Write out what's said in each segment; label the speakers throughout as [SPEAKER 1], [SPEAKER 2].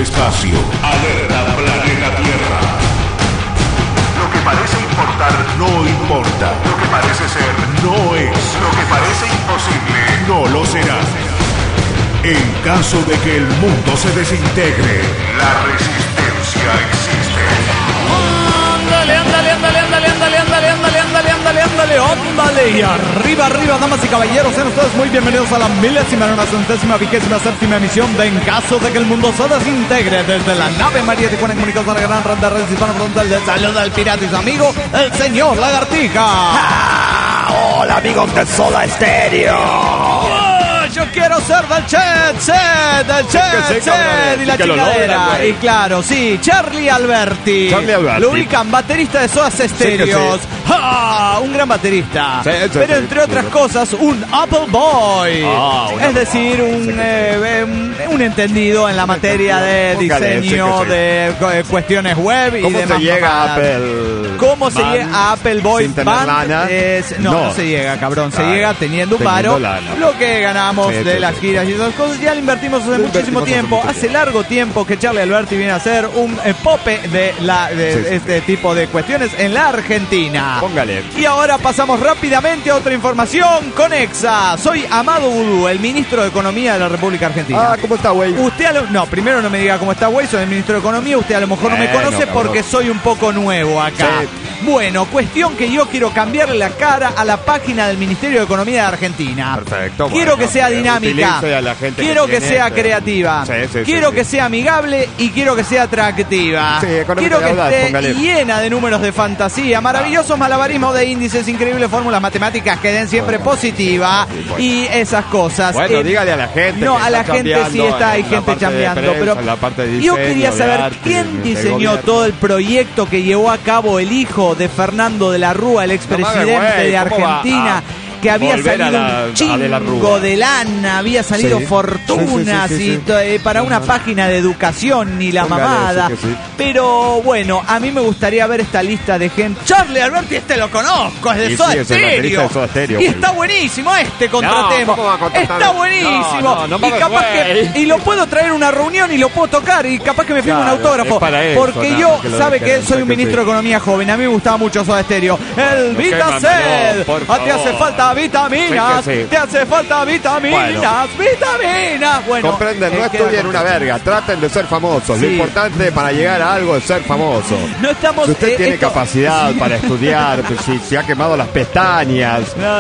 [SPEAKER 1] espacio. Alerta planeta Tierra. Lo que parece importar no importa. Lo que parece ser no es. Lo que parece imposible no lo será. En caso de que el mundo se desintegre, la resistencia existe.
[SPEAKER 2] Ándale. Y arriba, damas y caballeros, sean ustedes muy bienvenidos a la 1000ª emisión de En caso de que el mundo se desintegre, desde la nave María Tijuana comunicados a la gran red de redes hispano-frontal de Salud al pirata y su amigo, el señor Lagartija.
[SPEAKER 3] Hola amigos de Soda Stereo.
[SPEAKER 2] Yo quiero ser del Chet, y la chingadera. Y claro, sí, Charlie Alberti. Lo ubican, baterista de Soda Stereo. Un gran baterista. Pero entre otras cosas, un Apple Boy. Es decir, un entendido en la materia de diseño, de cuestiones web y
[SPEAKER 3] ¿Cómo
[SPEAKER 2] demás.
[SPEAKER 3] se llega a Apple?
[SPEAKER 2] ¿Cómo se llega a Apple Boy Band? No se llega, cabrón. Se llega teniendo paro. Lo que ganamos de las giras y esas cosas ya lo invertimos hace muchísimo tiempo. Hace largo tiempo que Charlie Alberti viene a hacer un pope de este tipo de cuestiones en la Argentina.
[SPEAKER 3] Póngale.
[SPEAKER 2] Y ahora pasamos rápidamente a otra información con Exa. Soy Amado Vudú, el ministro de Economía de la República Argentina.
[SPEAKER 3] ¿Cómo está, güey?
[SPEAKER 2] No, primero no me diga cómo está, güey. Soy el ministro de Economía. Usted a lo mejor no me conoce porque soy un poco nuevo acá. Sí. Bueno, cuestión que yo quiero cambiarle la cara a la página del Ministerio de Economía de Argentina.
[SPEAKER 3] Perfecto.
[SPEAKER 2] Quiero que sea dinámica. Quiero que sea creativa. Quiero que sea amigable y quiero que sea atractiva. Quiero que esté llena de números de fantasía, maravillosos malabarismos de índices, increíbles fórmulas matemáticas que den siempre positiva y esas cosas.
[SPEAKER 3] Bueno, dígale a la gente.
[SPEAKER 2] No, a la gente sí hay gente chambeando, pero yo quería saber quién diseñó todo el proyecto que llevó a cabo el hijo de Fernando de la Rúa, el expresidente de Argentina. Que había salido un chingo de lana, había salido fortunas y para una página de educación ni la mamada. Pero bueno, a mí me gustaría ver esta lista de gente. Charlie Alberti, lo conozco, es de Soda Stereo. Y está buenísimo, contratemos. Está buenísimo. Y capaz que lo puedo traer a una reunión y lo puedo tocar y capaz que me firme un autógrafo. Porque yo, sabe que soy un ministro de Economía joven, a mí me gustaba mucho Soda Stereo. El Vitacel, te hace falta vitaminas, te hace falta vitaminas. Bueno,
[SPEAKER 3] comprenden, no estudien una verga, traten de ser famosos. Lo importante para llegar a algo es ser famoso.
[SPEAKER 2] No estamos,
[SPEAKER 3] si usted tiene capacidad para estudiar, si se ha quemado las pestañas.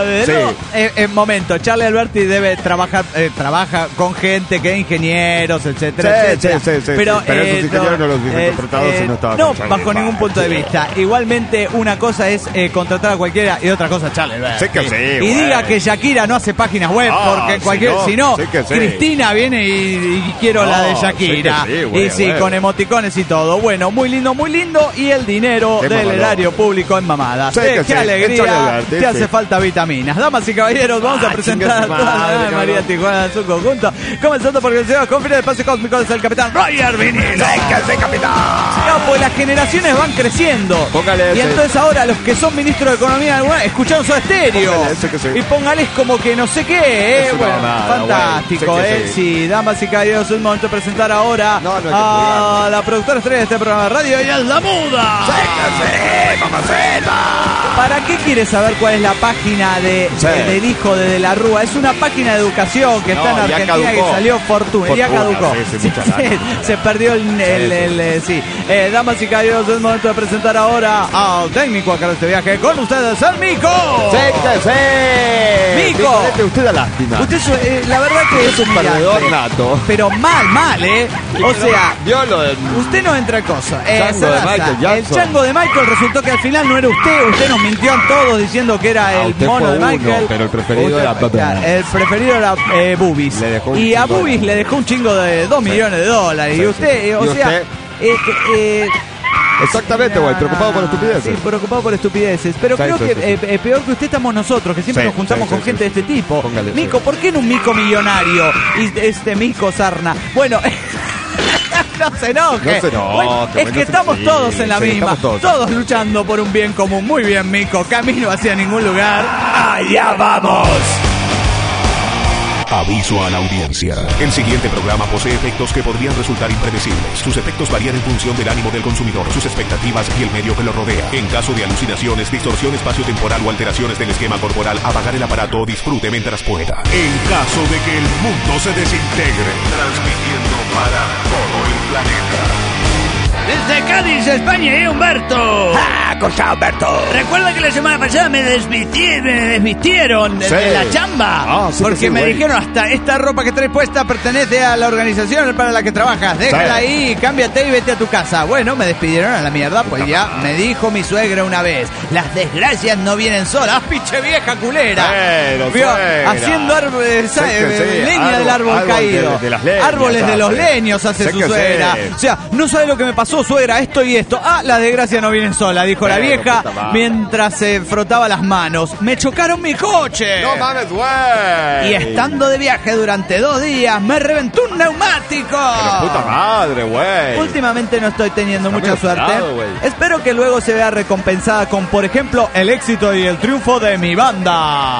[SPEAKER 2] Momento, Charlie Alberti debe trabaja con gente que es ingenieros, etcétera, etcétera.
[SPEAKER 3] Pero esos ingenieros no los dicen contratados y no estaban.
[SPEAKER 2] No, bajo ningún punto de vista. Igualmente, una cosa es contratar a cualquiera y otra cosa Charlie Alberti. Y diga que Shakira no hace páginas web porque si no, Cristina viene y quiero la de Shakira. Con emoticones y todo. Bueno, muy lindo. Y el dinero del erario público en mamadas. Qué alegría, te hace falta vitaminas. Damas y caballeros, vamos a presentar a toda la nave María Tijuana en su conjunto. Comenzando porque el señor confine del espacio cósmico es el capitán Roger Vinilo. Pues las generaciones van creciendo. Y entonces ahora los que son ministros de Economía escucharon Soda Stereo. Y póngales como que no sé qué, Bueno, fantástico, Sí, damas y caballeros, es el momento de presentar ahora a la productora estrella de este programa de radio, ella es la muda. ¿Para qué quiere saber cuál es la página del hijo de la Rúa? Es una página de educación que está en Argentina que salió Fortuna. Ya caducó. Se perdió damas y caballeros, es el momento de presentar ahora al técnico acá de este viaje. Con ustedes, el Mico. Mico,
[SPEAKER 3] usted da lástima.
[SPEAKER 2] Usted la verdad que
[SPEAKER 3] es un perdedor nato.
[SPEAKER 2] Pero mal, O sea, usted no entra en cosa. El chango de Michael resultó que al final no era usted nos mintió a todos diciendo que era el mono de Michael.
[SPEAKER 3] Pero el preferido era
[SPEAKER 2] el preferido era Bubis. Y a Bubis le dejó un chingo de $2 millones. Y usted,
[SPEAKER 3] exactamente, güey, preocupado por estupideces.
[SPEAKER 2] Sí, preocupado por estupideces. Pero creo que peor que usted estamos nosotros, que siempre nos juntamos con gente de este tipo. Mico, ¿por qué no un mico millonario? Y Mico Sarna. Bueno... No se enoje. Bueno, es que estamos todos en la misma. Todos luchando por un bien común. Muy bien, Mico. Camino hacia ningún lugar.
[SPEAKER 3] ¡Allá vamos!
[SPEAKER 1] Aviso a la audiencia. El siguiente programa posee efectos que podrían resultar impredecibles. Sus efectos varían en función del ánimo del consumidor, sus expectativas y el medio que lo rodea. En caso de alucinaciones, distorsión espaciotemporal o alteraciones del esquema corporal, apagar el aparato o disfrute mientras pueda. En caso de que el mundo se desintegre, transmitiendo para todo el planeta.
[SPEAKER 4] Desde Cádiz, España, Humberto.
[SPEAKER 5] ¡Ah, cosa, Humberto!
[SPEAKER 4] Recuerda que la semana pasada me desvistieron de la chamba.
[SPEAKER 2] Porque me dijeron, hasta esta ropa que traes puesta pertenece a la organización para la que trabajas. Déjala ahí, cámbiate y vete a tu casa. Bueno, me despidieron a la mierda, pues ya me dijo mi suegra una vez: las desgracias no vienen solas, pinche vieja culera. Haciendo leña del árbol caído. Árboles de los leños hace su suegra. O sea, no sabe lo que me pasó, suegra, esto y esto. Las desgracias no vienen solas, dijo la vieja mientras se frotaba las manos. Me chocaron mi coche.
[SPEAKER 3] No mames, güey.
[SPEAKER 2] Y estando de viaje durante 2 días, me reventó un neumático.
[SPEAKER 3] Pero puta madre, güey.
[SPEAKER 2] Últimamente no estoy teniendo mucha suerte. Espero que luego se vea recompensada con, por ejemplo, el éxito y el triunfo de mi banda.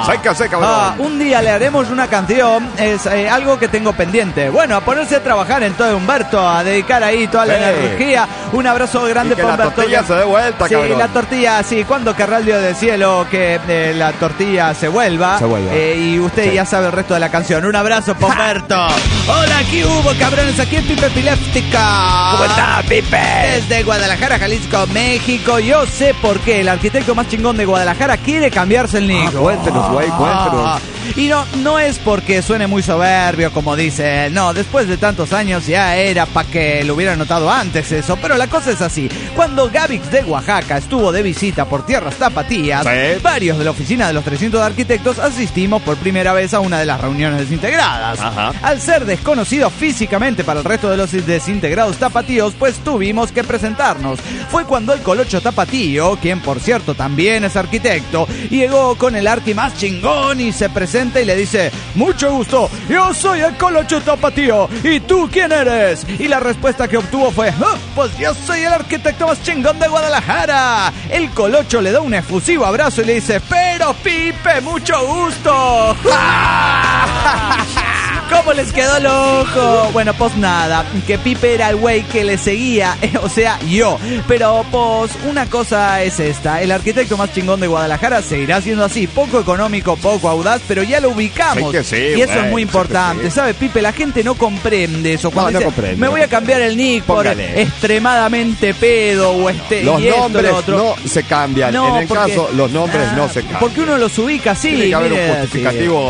[SPEAKER 2] Un día le haremos una canción. Es algo que tengo pendiente. Bueno, a ponerse a trabajar en todo, Humberto, a dedicar ahí toda la energía. Un abrazo grande para Humberto.
[SPEAKER 3] La tortilla se dé vuelta, cabrón.
[SPEAKER 2] Sí, la tortilla, sí. ¿Cuándo querrá el Dios del cielo que la tortilla se vuelva? Y usted ya sabe el resto de la canción. Un abrazo para Humberto. Hola, aquí hubo, cabrones. Aquí es Pipe Epiléptica.
[SPEAKER 5] ¿Cómo está, Pipe?
[SPEAKER 2] Desde Guadalajara, Jalisco, México. Yo sé por qué el arquitecto más chingón de Guadalajara quiere cambiarse el nick.
[SPEAKER 3] Cuéntenos, güey, cuéntenos.
[SPEAKER 2] Y no es porque suene muy soberbio, como dice. No, después de tantos años ya era para que lo hubieran notado antes eso. Pero la cosa es así. Cuando Gavix de Oaxaca estuvo de visita por tierras tapatías, varios de la oficina de los 300 arquitectos asistimos por primera vez a una de las reuniones desintegradas. Al ser desconocido físicamente para el resto de los desintegrados tapatíos, pues tuvimos que presentarnos. Fue cuando el Colocho Tapatío, quien por cierto también es arquitecto, llegó con el arqui más chingón y se presenta y le dice: mucho gusto, yo soy el Colocho Tapatío, ¿y tú quién eres? Y la respuesta que obtuvo fue: pues yo soy el arquitecto más chingón de Guadalajara. El Colocho le da un efusivo abrazo y le dice: pero Pipe, mucho gusto. ¿Cómo les quedó el ojo? Bueno, pues nada, que Pipe era el güey que le seguía, o sea, yo. Pero pues una cosa es esta: el arquitecto más chingón de Guadalajara seguirá siendo así, poco económico, poco audaz, pero ya lo ubicamos. Y eso es muy importante, ¿sabe, Pipe? La gente no comprende eso. Cuando dice, me voy a cambiar el nick por extremadamente pedo o
[SPEAKER 3] los nombres no se cambian. En el caso, los nombres no se cambian.
[SPEAKER 2] Porque uno los ubica así.
[SPEAKER 3] Tiene que haber un justificativo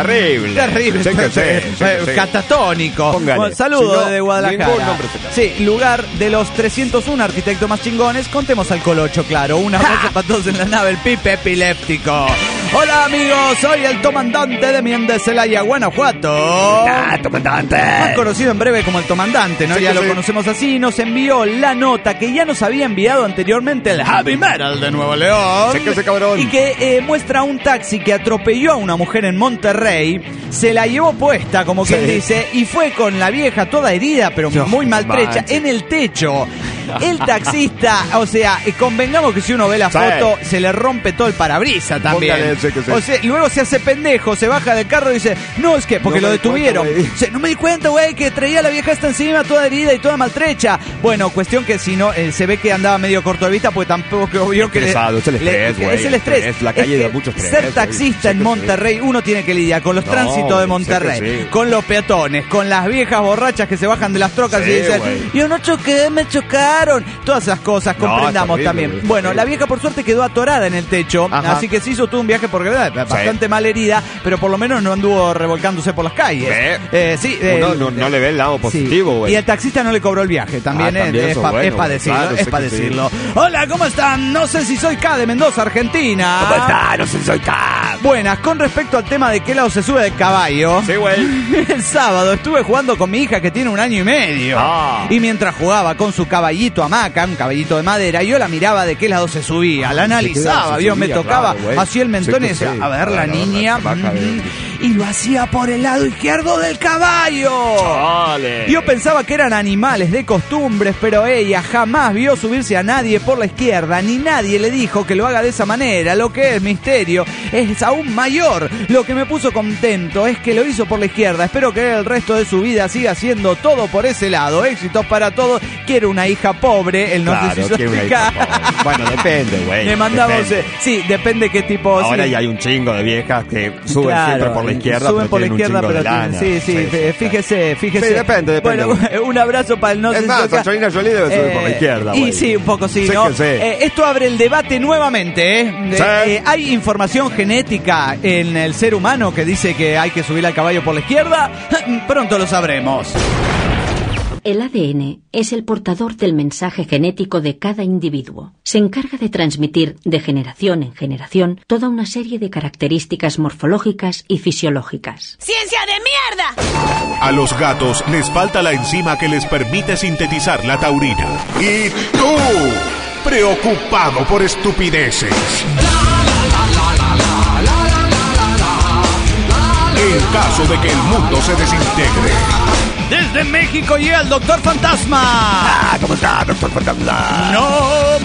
[SPEAKER 3] terrible.
[SPEAKER 2] Catatónico. Saludos desde Guadalajara. Sí, lugar de los 301 arquitectos más chingones. Contemos al Colocho, claro. Un abrazo para todos en la nave, el Pipe Epiléptico. Hola, amigos, soy el Tomandante de Miende, Celaya, Guanajuato.
[SPEAKER 5] Tomandante.
[SPEAKER 2] Más conocido en breve como el Tomandante, ¿no? Ya lo conocemos así. Nos envió la nota que ya nos había enviado anteriormente el Heavy Metal de Nuevo León.
[SPEAKER 3] Cabrón.
[SPEAKER 2] Y que muestra un taxi que atropelló a una mujer en Monterrey, se la llevó puesta, como quien dice, y fue con la vieja toda herida, pero muy maltrecha, en el techo. El taxista, o sea, convengamos que si uno ve la foto, se le rompe todo el parabrisas también. O sea, luego se hace pendejo, se baja del carro y dice: no, es que, porque lo detuvieron. No me di cuenta, güey, que traía la vieja esta encima, toda herida y toda maltrecha. Bueno, cuestión que si no, se ve que andaba medio corto de vista, pues tampoco vio que
[SPEAKER 3] es el estrés, güey.
[SPEAKER 2] Es el estrés.
[SPEAKER 3] La calle de mucho estrés.
[SPEAKER 2] Ser taxista en Monterrey, uno tiene que lidiar con los tránsitos de Monterrey, con los peatones, con las viejas borrachas que se bajan de las trocas y dicen: yo no choqué, me chocaron. Todas esas cosas, comprendamos también. Bueno, la vieja por suerte quedó atorada en el techo, así que se hizo todo un viaje porque bastante mal herida, pero por lo menos no anduvo revolcándose por las calles.
[SPEAKER 3] No le ve el lado positivo, güey.
[SPEAKER 2] Y el taxista no le cobró el viaje, también es para decirlo. Hola, ¿cómo están? No sé si soy K de Mendoza, Argentina.
[SPEAKER 5] ¿Cómo está? No sé si soy K.
[SPEAKER 2] Buenas, con respecto al tema de qué lado se sube del caballo.
[SPEAKER 3] Sí, güey.
[SPEAKER 2] El sábado estuve jugando con mi hija que tiene 1 año y medio. Y mientras jugaba con su caballito hamaca, un caballito de madera, yo la miraba de qué lado se subía, la analizaba, me tocaba, hacía el mentón y decía: a ver, la niña. y lo hacía por el lado izquierdo del caballo.
[SPEAKER 3] Chale.
[SPEAKER 2] Yo pensaba que eran animales de costumbres, pero ella jamás vio subirse a nadie por la izquierda, ni nadie le dijo que lo haga de esa manera. Lo que es misterio es aún mayor. Lo que me puso contento es que lo hizo por la izquierda. Espero que el resto de su vida siga haciendo todo por ese lado. Éxitos para todos. Quiero una hija pobre. Él no se hizo explicar.
[SPEAKER 3] Bueno, depende, güey.
[SPEAKER 2] Le mandamos... sí, depende qué tipo...
[SPEAKER 3] Ahora
[SPEAKER 2] sí.
[SPEAKER 3] ya hay un chingo de viejas que suben siempre por la izquierda.
[SPEAKER 2] Suben por la izquierda, pero
[SPEAKER 3] lana.
[SPEAKER 2] sí, fíjese.
[SPEAKER 3] Sí, depende.
[SPEAKER 2] Bueno, un abrazo para el no
[SPEAKER 3] es más, Angelina Jolie debe subir por la izquierda.
[SPEAKER 2] Y sí, un poco sí, ¿no? Esto abre el debate nuevamente, ¿eh? ¿Hay información genética en el ser humano que dice que hay que subir al caballo por la izquierda? Pronto lo sabremos.
[SPEAKER 6] El ADN es el portador del mensaje genético de cada individuo. Se encarga de transmitir de generación en generación toda una serie de características morfológicas y fisiológicas.
[SPEAKER 4] ¡Ciencia de mierda!
[SPEAKER 1] A los gatos les falta la enzima que les permite sintetizar la taurina. Y tú, preocupado por estupideces. En caso de que el mundo se desintegre.
[SPEAKER 2] Desde México llega el Doctor Fantasma.
[SPEAKER 5] ¿Cómo está, Doctor Fantasma?
[SPEAKER 2] No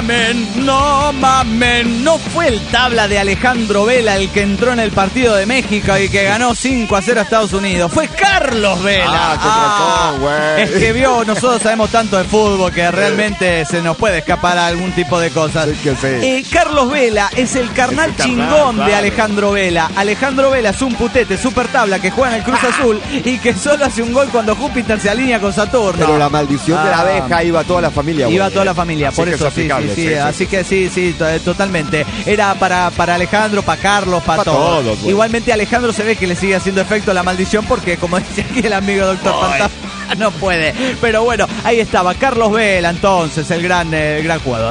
[SPEAKER 2] mamen. No fue el tabla de Alejandro Vela el que entró en el partido de México y que ganó 5-0 a Estados Unidos. Fue Carlos Vela. Es que nosotros sabemos tanto de fútbol que realmente se nos puede escapar a algún tipo de cosas. Carlos Vela es el carnal chingón de Alejandro Vela. Alejandro Vela es un putete super tabla que juega en el Cruz Azul y que solo hace un gol cuando Júpiter se alinea con Saturno.
[SPEAKER 3] Pero la maldición de la abeja iba a toda la familia.
[SPEAKER 2] Iba a toda la familia, por eso sí. Así que sí, totalmente. Era para Alejandro, para Carlos, para todos. Igualmente Alejandro se ve que le sigue haciendo efecto la maldición porque, como dice aquí el amigo Doctor Fantasma, no puede. Pero bueno, ahí estaba Carlos Vela, entonces, el gran jugador.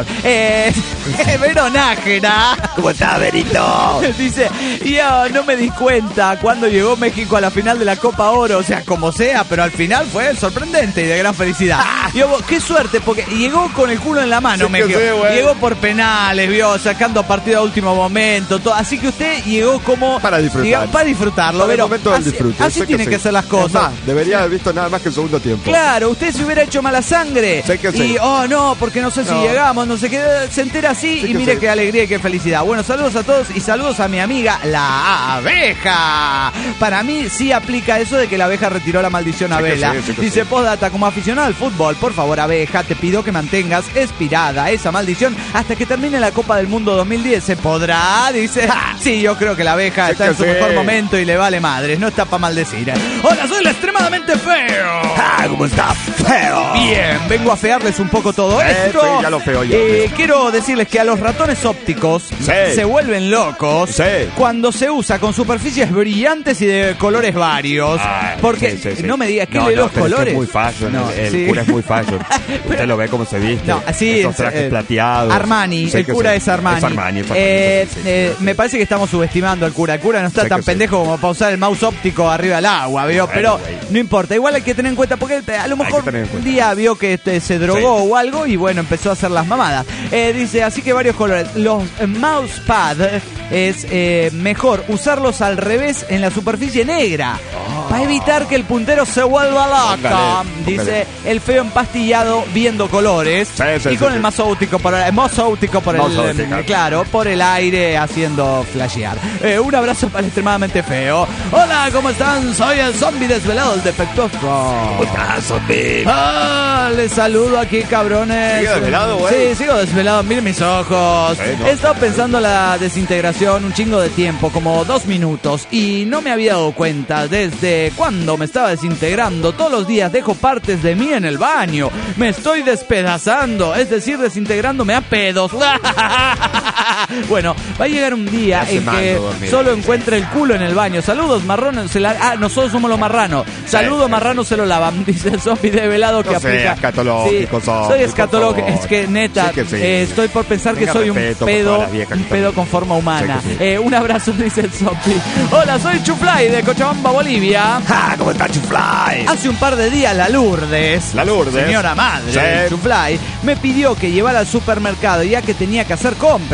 [SPEAKER 2] Verón Nájera.
[SPEAKER 5] ¿Cómo está, Verito?
[SPEAKER 2] Dice, yo no me di cuenta cuando llegó México a la final de la Copa Oro. O sea, como sea, pero al final fue sorprendente y de gran felicidad. Qué suerte, porque llegó con el culo en la mano, México. Llegó por penales, sacando partido a último momento. Todo. Así que usted llegó como...
[SPEAKER 3] Para disfrutar.
[SPEAKER 2] Para disfrutarlo.
[SPEAKER 3] Para el momento del disfrute.
[SPEAKER 2] Así tienen que ser las cosas.
[SPEAKER 3] Más, debería haber visto nada más que el segundo tiempo.
[SPEAKER 2] Claro, usted se hubiera hecho mala sangre.
[SPEAKER 3] Y,
[SPEAKER 2] no, porque no sé si llegamos, no sé qué. Se entera así y mire qué alegría y qué felicidad. Bueno, saludos a todos y saludos a mi amiga, la abeja. Para mí sí aplica eso de que la abeja retiró la maldición a Vela. Dice, postdata, como aficionado al fútbol, por favor, abeja, te pido que mantengas expirada esa maldición hasta que termine la Copa del Mundo 2010. ¿Se podrá? Dice. Sí, yo creo que la abeja está en su mejor momento y le vale madres. No está para maldecir. Hola, soy el extremadamente feo.
[SPEAKER 5] ¿Cómo está, feo?
[SPEAKER 2] Bien, vengo a fearles un poco todo esto.
[SPEAKER 3] Sí, ya lo feo yo.
[SPEAKER 2] Quiero decirles que a los ratones ópticos se vuelven locos cuando se usa con superficies brillantes y de colores varios. Porque no me digas que le los colores.
[SPEAKER 3] Es muy fashion, el cura es muy fashion. Usted lo ve como se viste.
[SPEAKER 2] No, así
[SPEAKER 3] esos trajes plateados.
[SPEAKER 2] Armani, el cura es Armani. Me parece que estamos subestimando al cura. El cura no está tan pendejo como para usar el mouse óptico arriba del agua, ¿vio? Pero no importa, igual hay que tener en cuenta, porque a lo mejor un día vio que se drogó o algo y bueno, empezó a hacer las mamadas. Dice, así que varios colores. Los mousepad es mejor usarlos al revés en la superficie negra para evitar que el puntero se vuelva loco. Dice, el feo empastillado viendo colores y con el mouse óptico por el aire haciendo flashear. Un abrazo para el extremadamente feo. Hola, ¿cómo están? Soy el zombie desvelado, el defectuoso.
[SPEAKER 5] ¿Cómo estás, zombie?
[SPEAKER 2] Les saludo aquí, cabrones.
[SPEAKER 3] ¿Sigo desvelado, güey?
[SPEAKER 2] Sí, sigo desvelado. Miren mis ojos. He estado pensando la desintegración un chingo de tiempo, como 2 minutos, y no me había dado cuenta desde cuando me estaba desintegrando. Todos los días dejo partes de mí en el baño. Me estoy despedazando, es decir, desintegrándome a pedos. Bueno, va a llegar un día en que solo encuentre el culo en el baño. Saludos, marrones. Nosotros somos los marranos. Saludos, marranos se lo lavan. Dice el zombie develado que aplica.
[SPEAKER 3] Escatológico,
[SPEAKER 2] soy escatológico. Es que neta, estoy por pensar que soy un pedo con forma humana. Un abrazo, dice el zombie. Hola, soy Chuflay de Cochabamba, Bolivia.
[SPEAKER 5] ¿Cómo está, Chuflay?
[SPEAKER 2] Hace un par de días la Lourdes, señora madre, Chuflay, me pidió que llevara al supermercado ya que tenía que hacer compras. Lleva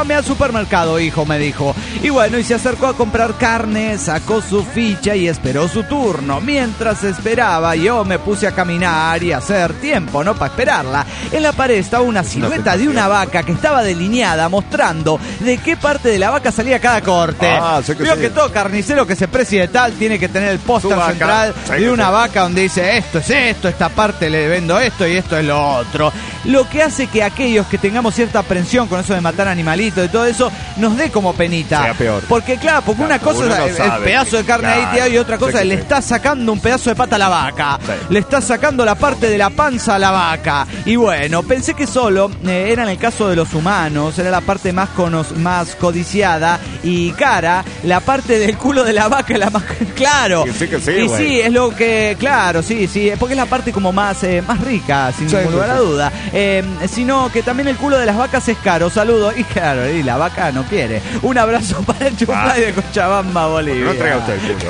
[SPEAKER 2] Acompáñame al supermercado, hijo, me dijo. Y bueno, y se acercó a comprar carne, sacó su ficha y esperó su turno. Mientras esperaba, yo me puse a caminar y a hacer tiempo, ¿no? Para esperarla. En la pared estaba una silueta de una vaca que estaba delineada, mostrando de qué parte de la vaca salía cada corte. Vio que todo carnicero que se precie de tal tiene que tener el póster central de una vaca donde dice esto es esto, esta parte le vendo esto y esto es lo otro. Lo que hace que aquellos que tengamos cierta aprensión con eso de matar animalitos y todo eso, nos dé como penita.
[SPEAKER 3] Sea peor.
[SPEAKER 2] Porque claro, porque una cosa es el pedazo de carne ahí tirado y otra cosa es le está sacando un pedazo de pata a la vaca. Le está sacando la parte de la panza a la vaca. Y bueno, pensé que solo era en el caso de los humanos, era la parte más codiciada y cara, la parte del culo de la vaca, la más claro. Sí, es lo que, claro, sí, porque es la parte como más rica, sin ningún lugar a duda. Sino que también el culo de las vacas es caro. Saludo. Y claro, y la vaca no quiere. Un abrazo para el Chuflay de Cochabamba, Bolivia.
[SPEAKER 3] No traiga usted el culo.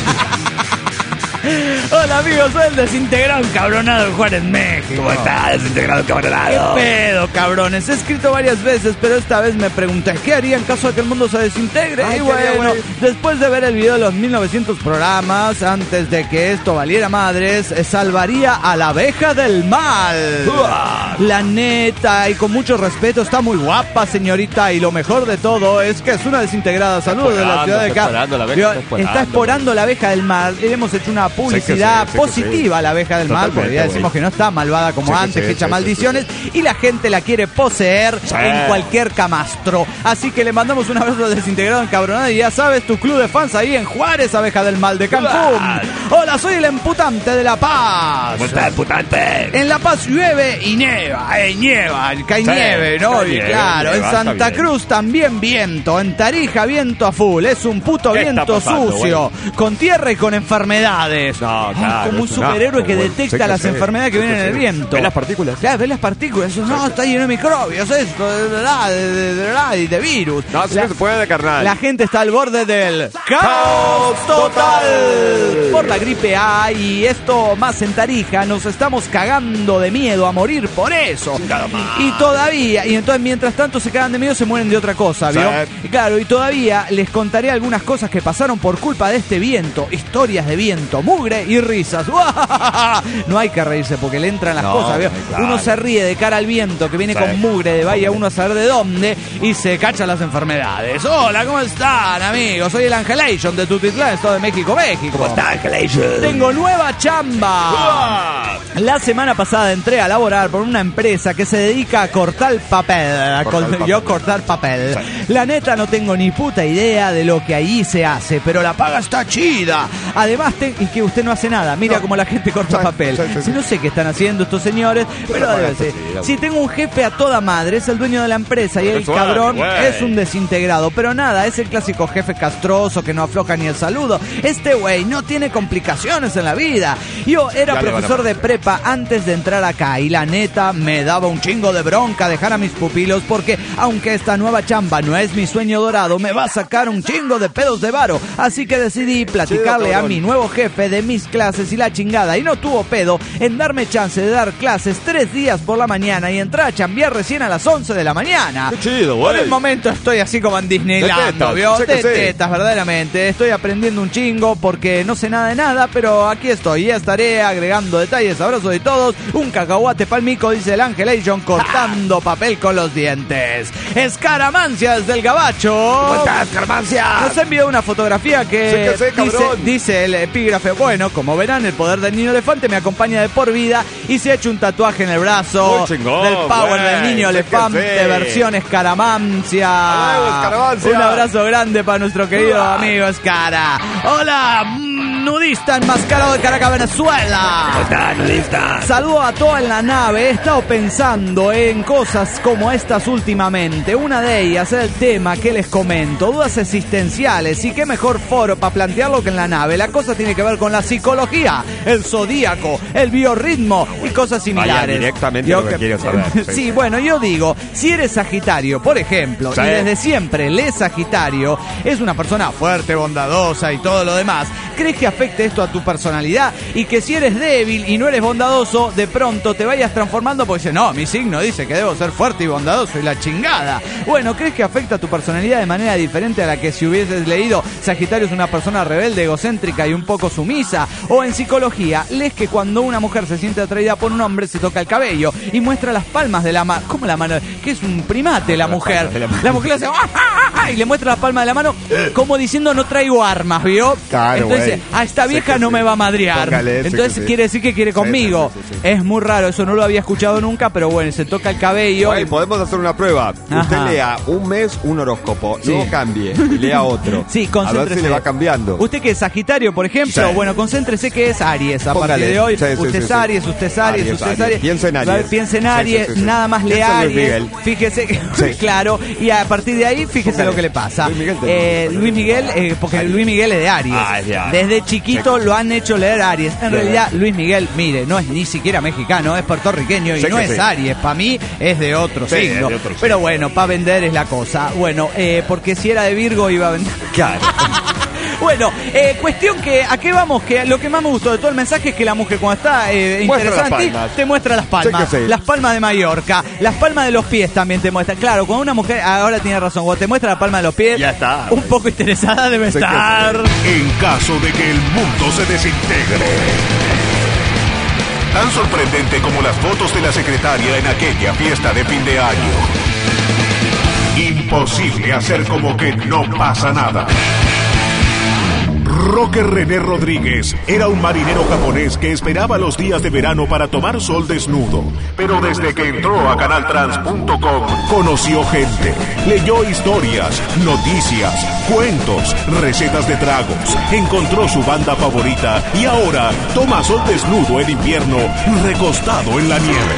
[SPEAKER 2] Hola amigos, soy el desintegrado encabronado de Juárez, México.
[SPEAKER 5] ¿Cómo está, desintegrado encabronado?
[SPEAKER 2] ¿Qué pedo, cabrones? He escrito varias veces, pero esta vez me pregunté ¿qué haría en caso de que el mundo se desintegre? Y bueno, después de ver el video de los 1900 programas, antes de que esto valiera madres, salvaría a la abeja del mal. La neta, y con mucho respeto, está muy guapa, señorita, y lo mejor de todo es que es una desintegrada. Saludos de la ciudad de acá. Está explorando la abeja del mal. Hemos hecho una publicidad positiva a la abeja del mal, porque ya decimos que no está malvada como antes, que echa maldiciones, y la gente la quiere poseer en cualquier camastro. Así que le mandamos un abrazo desintegrado encabronado, y ya sabes, tu club de fans ahí en Juárez, abeja del mal de Cancún. Hola, soy el emputante de La Paz.
[SPEAKER 5] ¿Cómo está, emputante?
[SPEAKER 2] En La Paz llueve y nieva, cae nieve, ¿no? Y claro, en Santa Cruz también viento, en Tarija viento a full, es un puto viento sucio, con tierra y con enfermedades.
[SPEAKER 3] No, claro,
[SPEAKER 2] como un superhéroe que detecta las enfermedades que vienen en el viento.
[SPEAKER 3] ¿Ves las partículas?
[SPEAKER 2] Claro, ves las partículas. No, está lleno de microbios, esto, de virus.
[SPEAKER 3] No, se puede, carnal.
[SPEAKER 2] La gente está al borde del caos total por la gripe A, y esto más en Tarija, nos estamos cagando de miedo a morir por eso. Y todavía, y entonces mientras tanto se cagan de miedo, se mueren de otra cosa, ¿vio? Y claro, y todavía les contaré algunas cosas que pasaron por culpa de este viento, historias de viento, mugre y risas. No hay que reírse porque le entran las cosas, ¿vio? Claro. Uno se ríe de cara al viento que viene con mugre de vaya uno a saber de dónde, y se cachan las enfermedades. Hola, ¿cómo están, amigos? Soy el Angelation de Tutitlán, Estado de México.
[SPEAKER 5] ¿Cómo está, Angelation?
[SPEAKER 2] Tengo nueva chamba. La semana pasada entré a laborar por una empresa que se dedica a cortar papel. Cortar papel. La neta no tengo ni puta idea de lo que allí se hace, pero la paga está chida. Además, y que usted no hace nada. Mira cómo la gente corta papel. Si no sé qué están haciendo estos señores, pero debe ser. Si tengo un jefe a toda madre, es el dueño de la empresa, y el cabrón es un desintegrado. Pero nada, es el clásico jefe castroso que no afloja ni el saludo. Este güey no tiene complicaciones en la vida. Yo era profesor de prepa antes de entrar acá, y la neta me daba un chingo de bronca dejar a mis pupilos, porque aunque esta nueva chamba no es mi sueño dorado, me va a sacar un chingo de pedos de varo. Así que decidí platicarle a mi nuevo jefe de mis clases y la chingada, y no tuvo pedo en darme chance de dar clases 3 días por la mañana y entrar a chambear recién a las 11 de la mañana.
[SPEAKER 3] Qué chido, güey.
[SPEAKER 2] Por el momento estoy así como en Disneyland, ¿vio? De tetas, verdaderamente. Estoy aprendiendo un chingo porque no sé nada de nada, pero aquí estoy. Ya estaré agregando detalles. Abrazo de todos. Un cacahuate palmico, dice el Angelation, cortando papel con los dientes. Escaramancia desde el Gabacho.
[SPEAKER 5] ¿Cómo estás, Escaramancia?
[SPEAKER 2] Nos envió una fotografía que dice el epígrafe: bueno, como verán, el poder del niño elefante me acompaña de por vida, y se ha hecho un tatuaje en el brazo del power del niño elefante, versión Escaramancia. Un abrazo grande para nuestro querido amigo Escara. Hola, nudista enmascarado de Caracas, Venezuela.
[SPEAKER 5] ¿Cómo está, nudista?
[SPEAKER 2] Saludo a toda en la nave. He estado pensando en cosas como estas últimamente. Una de ellas es el tema que les comento, dudas existenciales, y qué mejor foro para plantearlo que en la nave. La cosa tiene que ver con la psicología, el zodíaco, el biorritmo y cosas similares.
[SPEAKER 3] Vaya directamente lo que quiero saber.
[SPEAKER 2] Sí, bueno, yo digo, si eres Sagitario, por ejemplo, y desde siempre lees Sagitario, es una persona fuerte, bondadosa y todo lo demás, ¿crees que afecte esto a tu personalidad? Y que si eres débil y no eres bondadoso, de pronto te vayas transformando porque dices, no, mi signo dice que debo ser fuerte y bondadoso y la chingada. Bueno, ¿crees que afecta a tu personalidad de manera diferente a la que si hubieses leído Sagitario es una persona rebelde, egocéntrica y un poco sumisa? O en psicología, lees que cuando una mujer se siente atraída por un hombre se toca el cabello y muestra las palmas de la mano. ¿Cómo la mano? Que es un primate la mujer. La mujer le hace y le muestra las palmas de la mano como diciendo no traigo armas, ¿vio?
[SPEAKER 3] Claro,
[SPEAKER 2] entonces, esta vieja no me va a madrear. Entonces quiere decir que quiere conmigo. Sí. Es muy raro, eso no lo había escuchado nunca, pero bueno, se toca el cabello.
[SPEAKER 3] Bueno, podemos hacer una prueba. Ajá. Usted lea un mes un horóscopo, luego cambie y lea otro.
[SPEAKER 2] Sí, concéntrese.
[SPEAKER 3] A ver si le va cambiando.
[SPEAKER 2] Usted que es Sagitario, por ejemplo, bueno, concéntrese que es Aries. A partir de hoy, usted es Aries, usted es Aries, usted es Aries.
[SPEAKER 3] Piensa en Aries.
[SPEAKER 2] Piensa en Aries, nada más lea Aries. Fíjese, claro, y a partir de ahí, fíjese lo que le pasa. Luis Miguel, porque Luis Miguel es de Aries. Desde chiquito lo han hecho leer Aries. En realidad, Luis Miguel, mire, no es ni siquiera mexicano, es puertorriqueño y no es Aries. Para mí es de otro signo. Pero bueno, para vender es la cosa. Bueno, porque si era de Virgo iba a vender.
[SPEAKER 3] Claro.
[SPEAKER 2] Bueno, cuestión que, ¿a qué vamos? Que lo que más me gustó de todo el mensaje es que la mujer cuando está interesante te muestra las palmas. Sí. Las palmas de Mallorca, las palmas de los pies también te muestra. Claro, cuando una mujer, ahora tiene razón, cuando te muestra la palma de los pies,
[SPEAKER 3] ya está,
[SPEAKER 2] un poco interesada debe estar.
[SPEAKER 1] En caso de que el mundo se desintegre. Tan sorprendente como las fotos de la secretaria en aquella fiesta de fin de año. Imposible hacer como que no pasa nada. Roque René Rodríguez era un marinero japonés que esperaba los días de verano para tomar sol desnudo. Pero desde que entró a canaltrans.com conoció gente, leyó historias, noticias, cuentos, recetas de tragos, encontró su banda favorita y ahora toma sol desnudo en invierno recostado en la nieve.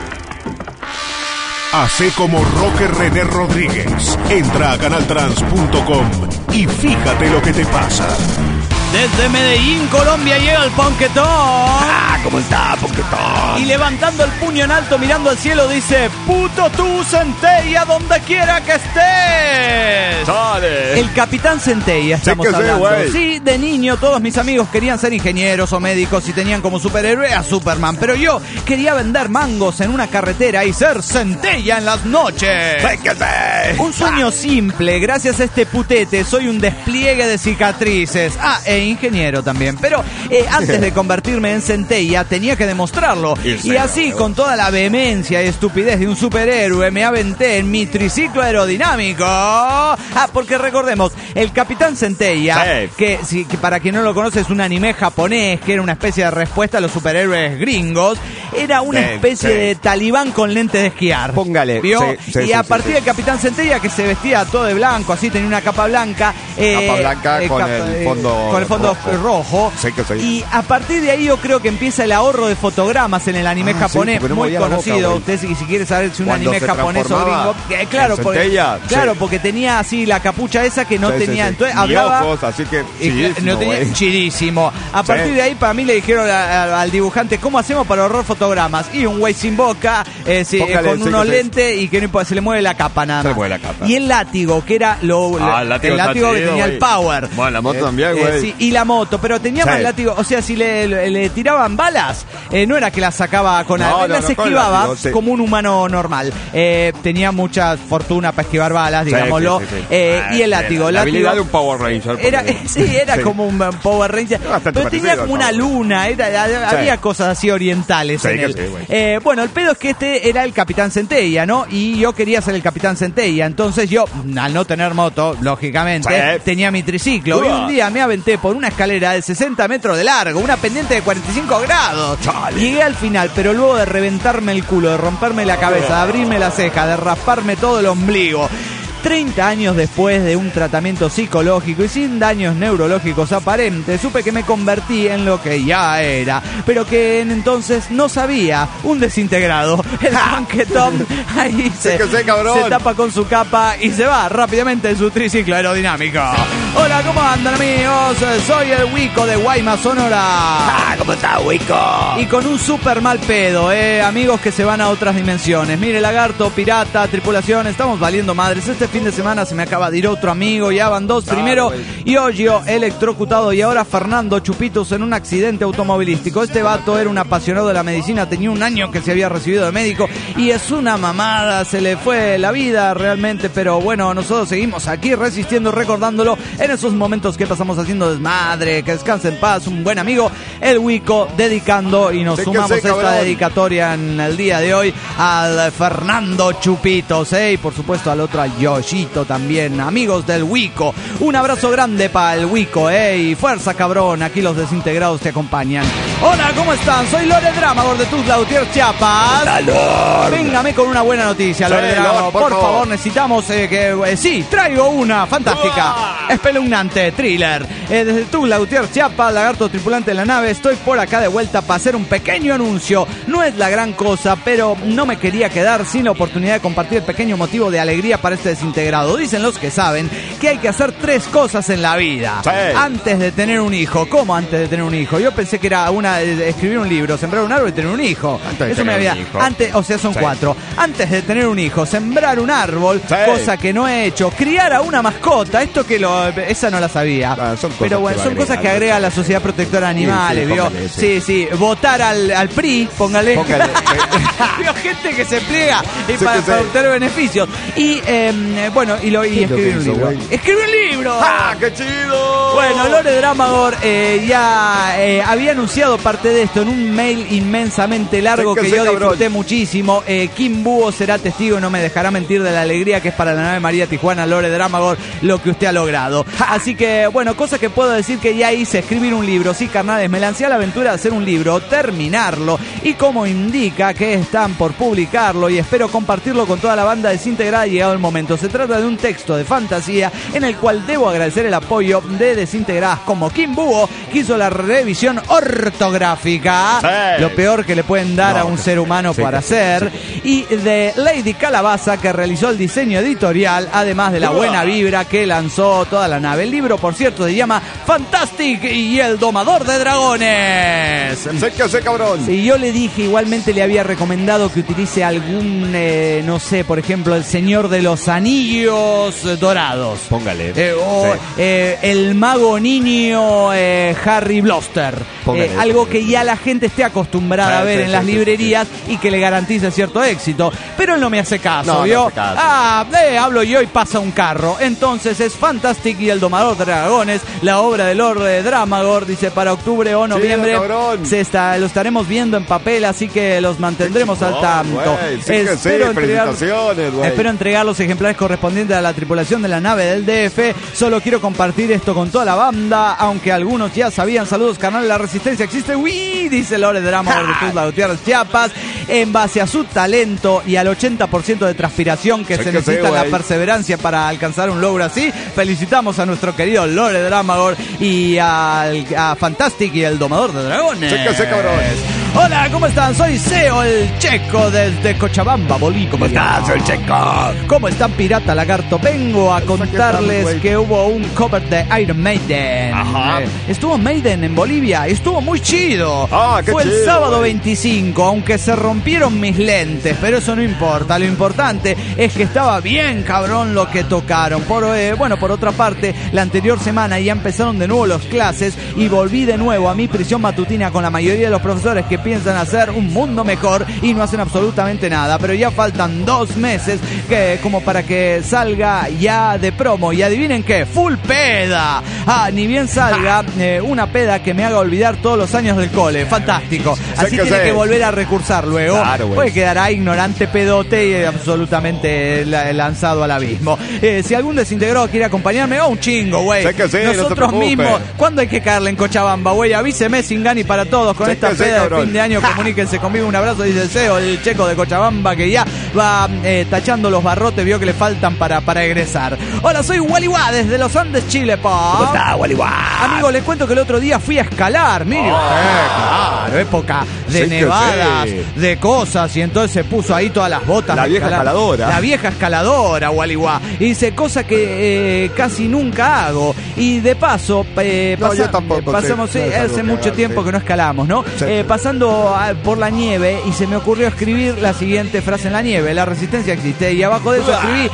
[SPEAKER 1] Hace como Roque René Rodríguez. Entra a canaltrans.com y fíjate lo que te pasa.
[SPEAKER 2] Desde Medellín, Colombia, llega el Ponquetón.
[SPEAKER 5] ¿Cómo está, Ponquetón?
[SPEAKER 2] Y levantando el puño en alto, mirando al cielo, dice: puto tú, Centella, donde quiera que estés.
[SPEAKER 3] Dale.
[SPEAKER 2] El Capitán Centella, estamos hablando. Sí, de niño todos mis amigos querían ser ingenieros o médicos y tenían como superhéroe a Superman. Pero yo quería vender mangos en una carretera y ser Centella en las noches. Un sueño simple, gracias a este putete soy un despliegue de cicatrices. Ingeniero también, pero antes de convertirme en Centella tenía que demostrarlo. Y así, con toda la vehemencia y estupidez de un superhéroe, me aventé en mi triciclo aerodinámico. Porque recordemos, el Capitán Centella, que para quien no lo conoce es un anime japonés, que era una especie de respuesta a los superhéroes gringos, era una especie de talibán con lentes de esquiar.
[SPEAKER 3] Póngale.
[SPEAKER 2] ¿Vio? Y a partir del Capitán Centella, que se vestía todo de blanco, así tenía una capa blanca.
[SPEAKER 3] Capa blanca con el fondo
[SPEAKER 2] rojo. Y a partir de ahí yo creo que empieza el ahorro de fotogramas en el anime japonés, muy conocido. Usted si quiere saber si un anime japonés o gringo, claro, porque tenía así la capucha esa que no tenía, entonces hablaba
[SPEAKER 3] ojos, así que
[SPEAKER 2] no tenía chidísimo. A partir de ahí para mí le dijeron al dibujante: ¿cómo hacemos para ahorrar fotogramas? Y un güey sin boca, con unos lentes y que no importa, se le mueve la capa nada más. Y el látigo, que era el látigo que tenía el power.
[SPEAKER 3] Bueno, la moto también, güey.
[SPEAKER 2] Y la moto, pero tenía más látigo. O sea, si le tiraban balas, no era que las sacaba con algo, las esquivaba como un humano normal. Tenía mucha fortuna para esquivar balas, digámoslo. Y el látigo.
[SPEAKER 3] La habilidad de un Power Ranger.
[SPEAKER 2] Era como un Power Ranger. Pero tenía como una luna. Había cosas así orientales en él. Bueno, el pedo es que este era el Capitán Centella, ¿no? Y yo quería ser el Capitán Centella. Entonces yo, al no tener moto, lógicamente, tenía mi triciclo. Y un día me aventé por una escalera de 60 metros de largo, una pendiente de 45 grados. Llegué al final, pero luego de reventarme el culo, de romperme la cabeza, de abrirme la ceja, de rasparme todo el ombligo, 30 años después de un tratamiento psicológico y sin daños neurológicos aparentes, supe que me convertí en lo que ya era, pero que en entonces no sabía, un desintegrado. El Ponquetón ahí se tapa con su capa y se va rápidamente en su triciclo aerodinámico. Hola, ¿cómo andan, amigos? Soy el Wico de Guaymas, Sonora.
[SPEAKER 5] ¿Cómo está, Wico?
[SPEAKER 2] Y con un súper mal pedo, amigos que se van a otras dimensiones. Mire, lagarto, pirata, tripulación, estamos valiendo madres. Este fin de semana se me acaba de ir otro amigo, ya van dos. Primero Yoyo electrocutado y ahora Fernando Chupitos en un accidente automovilístico. Este vato era un apasionado de la medicina, tenía un año que se había recibido de médico y es una mamada, se le fue la vida realmente, pero bueno, nosotros seguimos aquí resistiendo, recordándolo en esos momentos que pasamos haciendo desmadre. Que descanse en paz, un buen amigo, el Wico, dedicando, y nos sumamos esta dedicatoria en el día de hoy al Fernando Chupitos, y por supuesto al otro, al Yoshito también, amigos del Wico. Un abrazo grande para el Wico, y fuerza cabrón, aquí los desintegrados te acompañan. Hola, ¿cómo están? Soy Lore Dramagor de Tuzla Gutiérrez, Chiapas. Véngame con una buena noticia, Lore Dramagor. Por favor, necesitamos sí, traigo una fantástica, espeluznante thriller. Desde Tuzla Gutiérrez, Chiapas, lagarto tripulante de la nave, estoy por acá de vuelta para hacer un pequeño anuncio. No es la gran cosa, pero no me quería quedar sin la oportunidad de compartir el pequeño motivo de alegría para este desintegrado. Dicen los que saben que hay que hacer 3 cosas en la vida antes de tener un hijo. ¿Cómo antes de tener un hijo? Yo pensé que era escribir un libro, sembrar un árbol y tener un hijo. Eso me había. Antes, o sea, son 4. Antes de tener un hijo, sembrar un árbol, cosa que no he hecho. Criar a una mascota, esa no la sabía. Pero bueno, son cosas que agrega la Sociedad Protectora de Animales, ¿vio? Sí. Votar al PRI, póngale. Vio gente que se pliega para obtener beneficios. Y bueno, y escribir un libro. ¡Escribir un libro!
[SPEAKER 3] ¡Ah, qué chido!
[SPEAKER 2] Bueno, Lore Dramagor ya había anunciado parte de esto en un mail inmensamente largo que yo disfruté muchísimo. Kim Búho será testigo y no me dejará mentir de la alegría que es para la nave María Tijuana, Lore Dramagor, lo que usted ha logrado. Así que, bueno, cosa que puedo decir que ya hice, escribir un libro. Sí, carnales, me lancé a la aventura de hacer un libro, terminarlo, y como indica que están por publicarlo y espero compartirlo con toda la banda desintegrada llegado el momento. Se trata de un texto de fantasía en el cual debo agradecer el apoyo de desintegradas como Kim Búho, que hizo la revisión ortográfica, lo peor que le pueden dar a un ser humano para hacer, y de Lady Calabaza, que realizó el diseño editorial, además de la buena vibra que lanzó toda la nave. El libro, por cierto, se llama Fantastic y el Domador de Dragones.
[SPEAKER 3] Sé cabrón.
[SPEAKER 2] Y yo le dije, igualmente le había recomendado que utilice algún, no sé, por ejemplo, El Señor de los Anillos Dorados.
[SPEAKER 3] Póngale.
[SPEAKER 2] El Mago Niño Harry Bluster. Algo que ya la gente esté acostumbrada a ver en las librerías y que le garantice cierto éxito. Pero él no me hace caso, ¿vio? Hablo yo y pasa un carro. Entonces es Fantastic y el Domador de Dragones, la obra de Lord Dramagor. Dice, para octubre o noviembre lo estaremos viendo en papel, así que los mantendremos al tanto. Espero entregar los ejemplares correspondientes a la tripulación de la nave del DF. Solo quiero compartir esto con toda la banda, aunque algunos ya sabían. Saludos, carnal, la resistencia existe. ¡Uy! Dice Lore Dramagor de Tuzla Gutiérrez, Chiapas, en base a su talento y al 80% de transpiración que se necesita, la perseverancia para alcanzar un logro así. Felicitamos a nuestro querido Lore Dramagor y a Fantastic y el Domador de Dragones. Hola, ¿cómo están? Soy Seo, el Checo, desde Cochabamba, Bolivia.
[SPEAKER 5] ¿Cómo estás, el Checo?
[SPEAKER 2] ¿Cómo están, Pirata Lagarto? Vengo a contarles que hubo un cover de Iron Maiden. Estuvo Maiden en Bolivia, estuvo muy chido. Fue el sábado 25, aunque se rompieron mis lentes, pero eso no importa. Lo importante es que estaba bien cabrón lo que tocaron. Por otra parte, la anterior semana ya empezaron de nuevo las clases y volví de nuevo a mi prisión matutina con la mayoría de los profesores que piensan hacer un mundo mejor y no hacen absolutamente nada, pero ya faltan 2 meses como para que salga ya de promo, y adivinen qué, full peda. Ni bien salga una peda que me haga olvidar todos los años del cole. Fantástico. Así tiene que volver a recursar luego. Pues quedará ignorante, pedote y absolutamente lanzado al abismo. Si algún desintegrado quiere acompañarme, un chingo, güey. Nosotros mismos, ¿cuándo hay que caerle en Cochabamba, güey? Avíseme, Singani, para todos con esta peda de fin de año. Comuníquense conmigo. Un abrazo, dice el CEO, el Checo de Cochabamba, que ya va tachando los barrotes, vio que le faltan para egresar. Hola, soy Waliwa desde los Andes, Chile, pa.
[SPEAKER 5] ¿Cómo está, Waliwa?
[SPEAKER 2] Amigo, les cuento que el otro día fui a escalar, mire. Claro, época de nevadas, de cosas, y entonces se puso ahí todas las botas.
[SPEAKER 3] La vieja escaladora.
[SPEAKER 2] La vieja escaladora, Waliwa. Y dice, cosa que casi nunca hago. Y de paso,
[SPEAKER 3] yo tampoco,
[SPEAKER 2] pasamos, hace mucho tiempo que no escalamos, ¿no?
[SPEAKER 3] Sí.
[SPEAKER 2] Pasando por la nieve y se me ocurrió escribir la siguiente frase en la nieve: la resistencia existe. Y abajo de eso escribí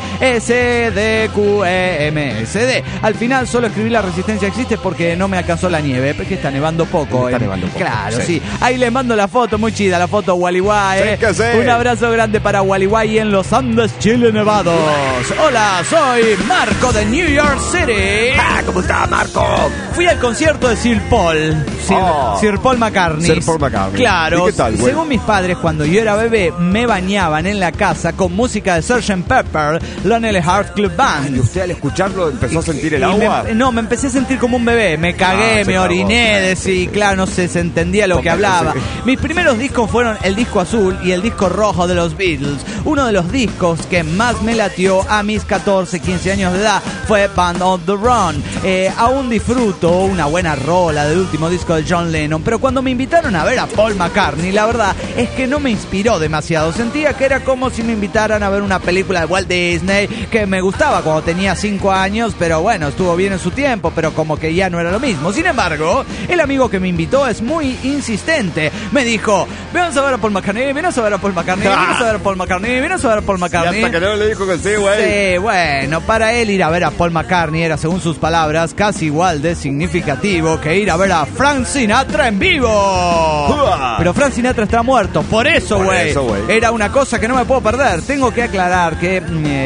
[SPEAKER 2] SDQEMSD. Al final solo escribí la resistencia existe porque no me alcanzó la nieve, porque está nevando poco.
[SPEAKER 3] Está nevando poco.
[SPEAKER 2] Claro, sí. Ahí les mando la foto, muy chida, la foto Gualeguay.
[SPEAKER 3] Sí que sí.
[SPEAKER 2] Un abrazo grande para Gualeguay en los Andes, Chile, Nevados. Hola, soy Marco de New York City.
[SPEAKER 5] ¿Cómo está, Marco?
[SPEAKER 2] Fui al concierto de Sir Paul. Sir Paul McCartney.
[SPEAKER 3] Sir Paul McCartney.
[SPEAKER 2] Claro.
[SPEAKER 3] ¿Y qué tal, güey?
[SPEAKER 2] Según mis padres, cuando yo era bebé, me bañaban en la casa con música de Sgt. Pepper, Lonely Hearts Club Band.
[SPEAKER 3] ¿Y usted al escucharlo empezó a sentir el agua?
[SPEAKER 2] Me empecé a sentir como un bebé. Me cagué, me oriné, claro, no sé, se entendía lo que hablaba.
[SPEAKER 3] Sí.
[SPEAKER 2] Mis primeros discos fueron el disco azul y el disco rojo de los Beatles. Uno de los discos que más me latió a mis 14, 15 años de edad fue Band on the Run. Aún disfruto una buena rola del último disco de John Lennon, pero cuando me invitaron a ver a Paul McCartney, la verdad es que no me inspiró demasiado. Sentía que era como si me invitaran a ver una película de Walt Disney que me gustaba cuando tenía 5 años, pero bueno, estuvo bien en su tiempo, pero como que ya no era lo mismo. Sin embargo, el amigo que me invitó es muy insistente. Me dijo: ven a ver a Paul McCartney, ven a ver a Paul McCartney, ven a ver a Paul McCartney, ven a ver a Paul McCartney.
[SPEAKER 3] Y hasta que no le dijo que sí, güey.
[SPEAKER 2] Sí, bueno, para él ir a ver a Paul McCartney era, según sus palabras, casi igual de significativo que ir a ver a Frank Sinatra en vivo. Pero Frank Sinatra está muerto, por eso, güey. Era una cosa que no me puedo perder. Tengo que aclarar que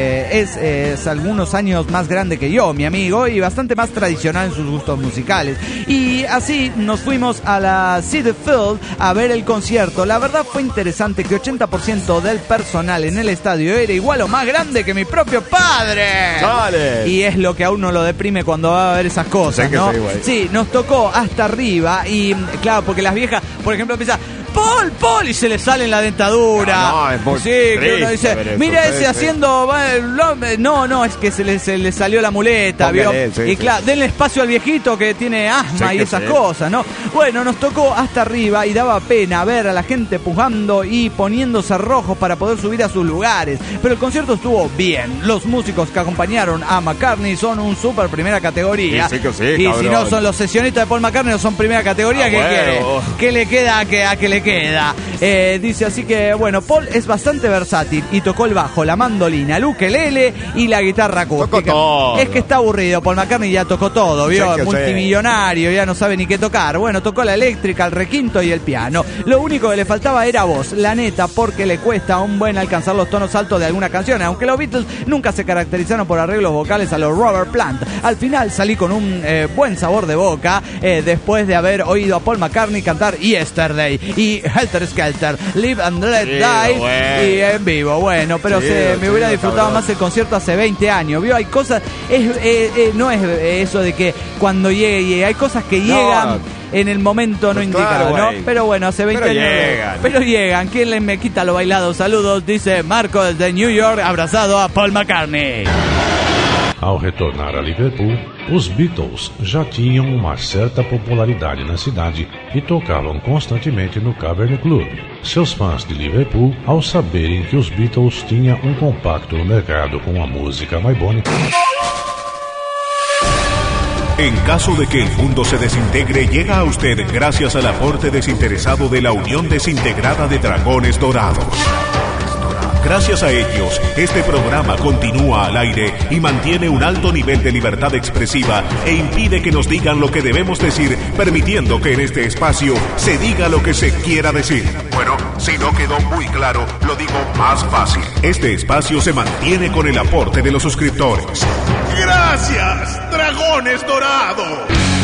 [SPEAKER 2] es algunos años más grande que yo, mi amigo, y bastante más tradicional en sus gustos musicales. Y así nos fuimos a la Citi Field a ver el concierto. La verdad fue interesante que 80% del personal en el estadio era igual o más grande que mi propio padre.
[SPEAKER 3] ¡Dale!
[SPEAKER 2] Y es lo que a uno lo deprime cuando va a ver esas cosas, ¿no? Sí, nos tocó hasta arriba y claro, porque las viejas, por ejemplo, empiezan: Paul, y se le sale en la dentadura.
[SPEAKER 3] No, es muy
[SPEAKER 2] que uno dice: mira ese haciendo. No, es que se le salió la muleta, ¿vio? Y claro, denle espacio al viejito que tiene asma y esas cosas, ¿no? Bueno, nos tocó hasta arriba y daba pena ver a la gente pujando y poniéndose rojos para poder subir a sus lugares. Pero el concierto estuvo bien. Los músicos que acompañaron a McCartney son un súper primera categoría.
[SPEAKER 3] Sí,
[SPEAKER 2] y
[SPEAKER 3] cabrón.
[SPEAKER 2] si no son los sesionistas de Paul McCartney, no son primera categoría, ¿qué quiere? ¿Qué le queda a que le queda? Dice así que, bueno, Paul es bastante versátil y tocó el bajo, la mandolina, el ukelele y la guitarra acústica. Es que está aburrido, Paul McCartney ya tocó todo, ¿vio? Multimillonario, ya no sabe ni qué tocar. Bueno, tocó la eléctrica, el requinto y el piano. Lo único que le faltaba era voz, la neta, porque le cuesta un buen alcanzar los tonos altos de algunas canciones, aunque los Beatles nunca se caracterizaron por arreglos vocales a los Robert Plant. Al final salí con un buen sabor de boca después de haber oído a Paul McCartney cantar Yesterday y Helter Skelter, Live and Let Die y en vivo. Bueno, pero me hubiera disfrutado más el concierto hace 20 años, ¿vio? Hay cosas, no es eso de que cuando llegue, hay cosas que llegan en el momento no indicado, ¿no? Pero bueno, hace 20 años. Pero llegan. ¿Quién me quita lo bailado? Saludos, dice Marco desde New York, abrazado a Paul McCartney.
[SPEAKER 7] Ao retornar a Liverpool, os Beatles já tinham uma certa popularidade na cidade e tocavam constantemente no Cavern Club. Seus fãs de Liverpool, ao saberem que os Beatles tinham um compacto no mercado com a música My Bonnie.
[SPEAKER 1] En caso de que el mundo se desintegre, llega a usted gracias al aporte desinteresado de la Unión Desintegrada de Dragones Dorados. Gracias a ellos, este programa continúa al aire y mantiene un alto nivel de libertad expresiva e impide que nos digan lo que debemos decir, permitiendo que en este espacio se diga lo que se quiera decir. Bueno, si no quedó muy claro, lo digo más fácil. Este espacio se mantiene con el aporte de los suscriptores. ¡Gracias, Dragones Dorados!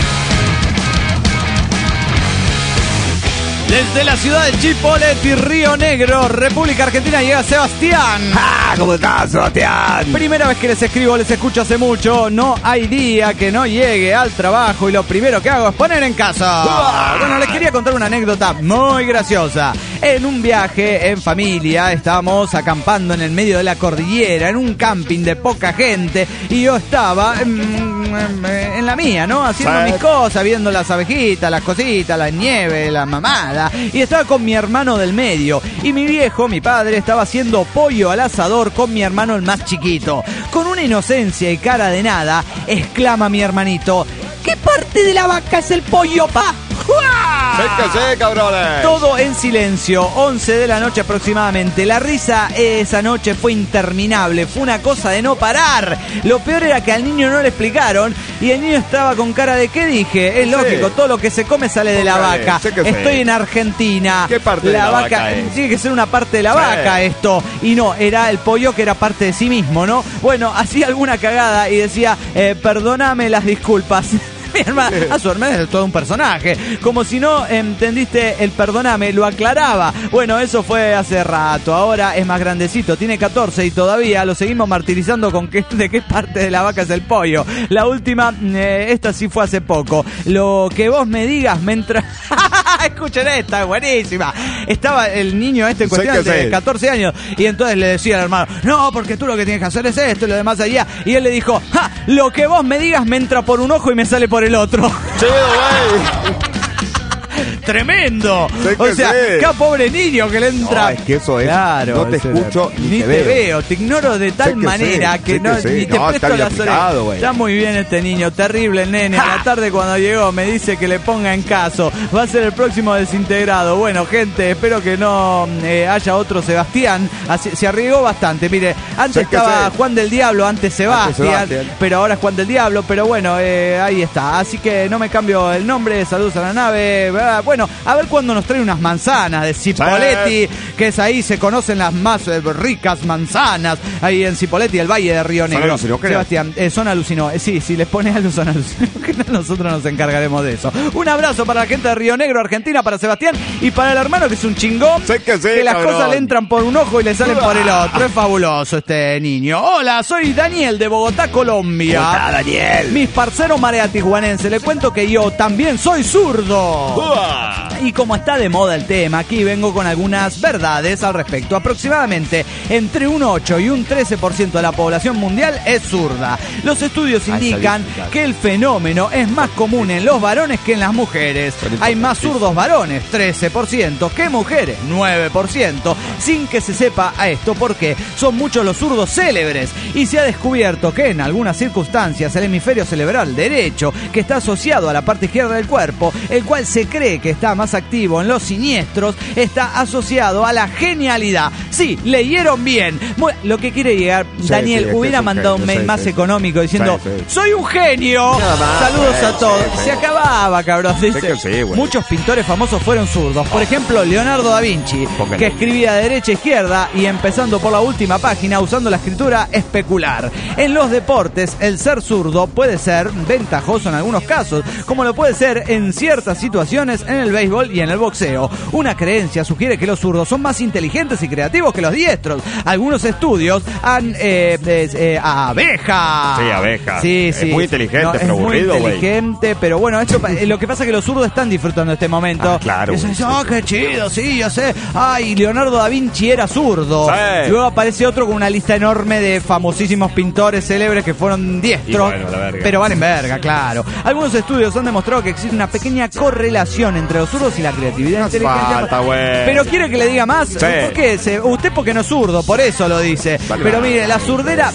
[SPEAKER 2] Desde la ciudad de Chipoleti, Río Negro, República Argentina, llega Sebastián.
[SPEAKER 5] ¿Cómo estás, Sebastián?
[SPEAKER 2] Primera vez que les escribo, les escucho hace mucho. No hay día que no llegue al trabajo y lo primero que hago es poner en casa. Bueno, les quería contar una anécdota muy graciosa. En un viaje en familia, estábamos acampando en el medio de la cordillera, en un camping de poca gente, y yo estaba en la mía, ¿no? Haciendo mis cosas, viendo las abejitas, las cositas, la nieve, la mamada. Y estaba con mi hermano del medio. Y mi viejo, mi padre, estaba haciendo pollo al asador con mi hermano el más chiquito. Con una inocencia y cara de nada, exclama mi hermanito: ¿qué parte de la vaca es el pollo, pa?
[SPEAKER 3] ¡Sí, cabrones!
[SPEAKER 2] Todo en silencio, 11 de la noche aproximadamente. La risa esa noche fue interminable, fue una cosa de no parar. Lo peor era que al niño no le explicaron y el niño estaba con cara de ¿qué dije? Es lógico, todo lo que se come sale de la vaca. Estoy en Argentina.
[SPEAKER 3] ¿Qué parte de la vaca es?
[SPEAKER 2] Tiene que ser una parte de la vaca esto. Y no, era el pollo que era parte de sí mismo, ¿no? Bueno, hacía alguna cagada y decía, perdóname las disculpas. Mi hermana, a su hermana es todo un personaje. Como si no entendiste el perdóname, lo aclaraba. Bueno, eso fue hace rato. Ahora es más grandecito, tiene 14 y todavía lo seguimos martirizando con de qué parte de la vaca es el pollo. La última, esta sí fue hace poco. Lo que vos me digas mientras... Escuchen esta, buenísima. Estaba el niño en cuestión de 14 años y entonces le decía al hermano, no, porque tú lo que tienes que hacer es esto y lo demás allá. Y él le dijo, lo que vos me digas me entra por un ojo y me sale por el otro.
[SPEAKER 3] Chido, güey.
[SPEAKER 2] Tremendo. O sea, qué pobre niño que le entra.
[SPEAKER 3] No, es que eso es.
[SPEAKER 2] Claro,
[SPEAKER 3] no te escucho ni te veo.
[SPEAKER 2] Te ignoro de tal manera que no ni te presto las orejas. Está muy bien este niño, terrible el nene. A la tarde cuando llegó me dice que le ponga en caso. Va a ser el próximo desintegrado. Bueno, gente, espero que no haya otro Sebastián. Se arriesgó bastante. Mire, antes estaba Juan del Diablo, antes Sebastián, pero ahora es Juan del Diablo. Pero bueno, ahí está. Así que no me cambio el nombre. Saludos a la nave. Bueno, a ver cuándo nos trae unas manzanas de Cipolletti, que es ahí, se conocen las más ricas manzanas, ahí en Cipolletti, el Valle de Río Negro. Sebastián, son alucinó. Sí, si les pones algo son alucinó, que nosotros nos encargaremos de eso. Un abrazo para la gente de Río Negro, Argentina, para Sebastián y para el hermano que es un chingón, que las cosas le entran por un ojo y le salen por el otro. Es fabuloso este niño. Hola, soy Daniel de Bogotá, Colombia.
[SPEAKER 5] Hola, Daniel.
[SPEAKER 2] Mis parceros mareatijuanenses, le cuento que yo también soy zurdo. Y como está de moda el tema, aquí vengo con algunas verdades al respecto. Aproximadamente entre un 8 y un 13% de la población mundial es zurda. Los estudios indican que el fenómeno es más común en los varones que en las mujeres. Hay más zurdos varones, 13%, que mujeres, 9%, sin que se sepa a esto porque son muchos los zurdos célebres. Y se ha descubierto que en algunas circunstancias el hemisferio cerebral derecho, que está asociado a la parte izquierda del cuerpo, el cual se cree que está más activo en los siniestros, está asociado a la genialidad. Sí, leyeron bien. Lo que quiere llegar, Daniel, hubiera mandado un mail más económico diciendo, soy un genio. Saludos a todos. Se acababa, cabrón. Dice, muchos pintores famosos fueron zurdos. Por ejemplo, Leonardo da Vinci, que escribía de derecha a izquierda y empezando por la última página usando la escritura especular. En los deportes, el ser zurdo puede ser ventajoso en algunos casos, como lo puede ser en ciertas situaciones en el béisbol y en el boxeo. Una creencia sugiere que los zurdos son más inteligentes y creativos que los diestros. Algunos estudios han... abeja.
[SPEAKER 3] Sí, abeja.
[SPEAKER 2] Sí.
[SPEAKER 3] Es muy inteligente,
[SPEAKER 2] no,
[SPEAKER 3] pero aburrido,
[SPEAKER 2] güey. Es muy inteligente, pero bueno, esto, lo que pasa es que los zurdos están disfrutando de este momento.
[SPEAKER 3] Claro.
[SPEAKER 2] Y dicen, qué chido, sí, yo sé. Ay, Leonardo da Vinci era zurdo. Sí. Luego aparece otro con una lista enorme de famosísimos pintores célebres que fueron diestros. Bueno, pero van en verga, claro. Algunos estudios han demostrado que existe una pequeña correlación entre los zurdos y la creatividad e inteligencia. Pero quiere que le diga más. Sí. ¿Por qué? Usted porque no es zurdo, por eso lo dice. Pero mire, la surdera